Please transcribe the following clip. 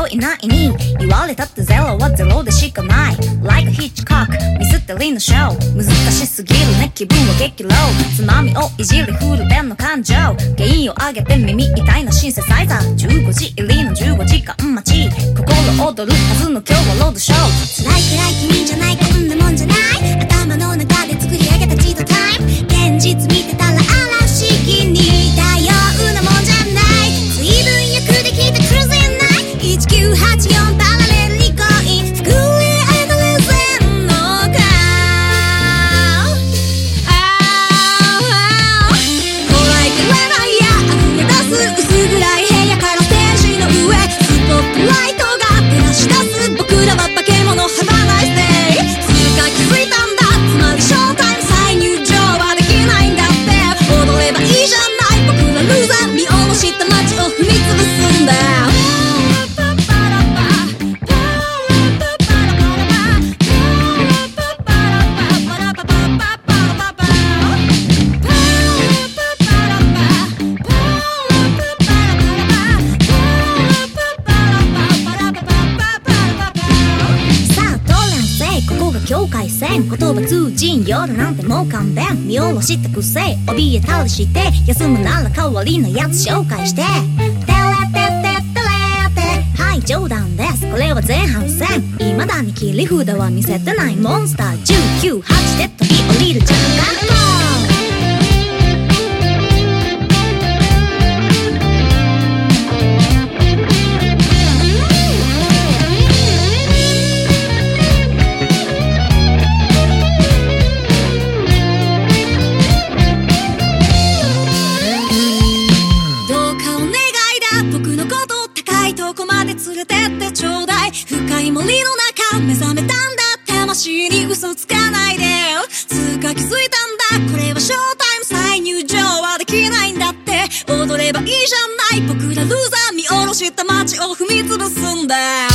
いないに言われたってゼロはゼロでしかない Like a Hitchcock ミステリーのショー難しすぎるね気分は激ローつまみをいじりフルでの感情原因を上げて耳痛いなシンセサイザー15時入りの15時間待ち心躍るはずの今日はロードショー辛いくらい君じゃないこんなもんじゃない頭の中で作り上げたチートタイム現実見てたらあら不思議に似たようなもんじゃない随分よくできたクルーズやない1984パラレルにコイン作り上げたレゼンの顔こらえきれないや溢れ出す薄暗い部屋からステージの上スポットライトが照らし出す僕らは化け物ハバナイスデイつうか気づいたんだつまりショータイム再入場はできないんだって踊ればいいじゃない僕はルーザー見下ろした街を踏み潰すんだ境界線言葉通じん夜なんてもう勘弁見下ろした癖怯えたりして休むなら代わりのやつ紹介してテレテテテレテはい冗談ですこれは前半戦未だに切り札は見せてないモンスター198で飛び降りるジャンガン連れてってちょうだい深い森の中目覚めたんだ魂に嘘つかないでつうか気づいたんだこれはショータイム再入場はできないんだって踊ればいいじゃない僕らルーザー見下ろした街を踏み潰すんだ